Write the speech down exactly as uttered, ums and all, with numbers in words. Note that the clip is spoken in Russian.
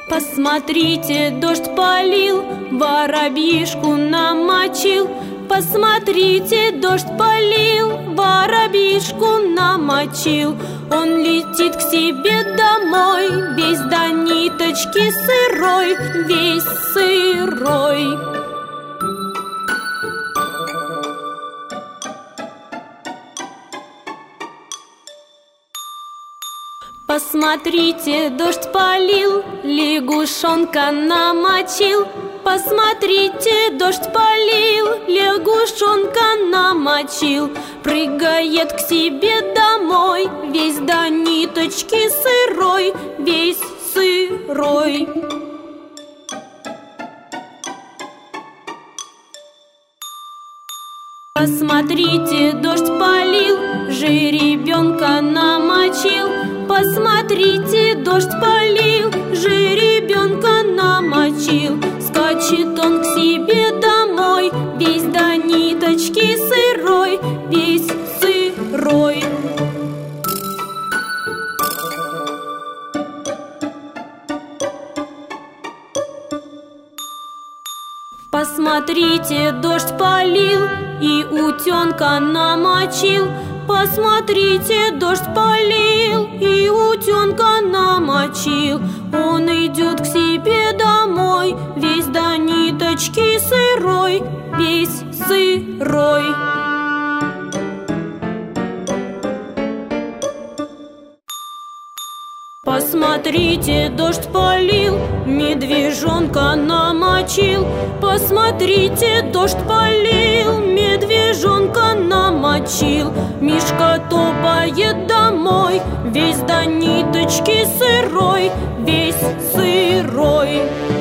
Посмотрите, дождь полил, воробьишку намочил. Посмотрите, дождь полил, воробьишку намочил. Он летит к себе домой, весь до ниточки сырой, весь сырой. Посмотрите, дождь полил, лягушонка намочил. Посмотрите, дождь полил, лягушонка намочил. Прыгает к себе домой, весь до ниточки сырой, весь сырой. Посмотрите, дождь полил, жеребенка намочил. Посмотрите, дождь полил, жеребенка намочил. Скачет он к себе домой, весь до ниточки сырой, весь сырой. Посмотрите, дождь полил и утенка намочил. Посмотрите, дождь полил и утенка намочил. Он идет к себе домой, весь до ниточки сырой, весь сырой. Посмотрите, дождь полил, медвежонка намочил. Посмотрите, дождь полил, медвежонка намочил. Мишка топает домой, весь до ниточки сырой, весь сырой.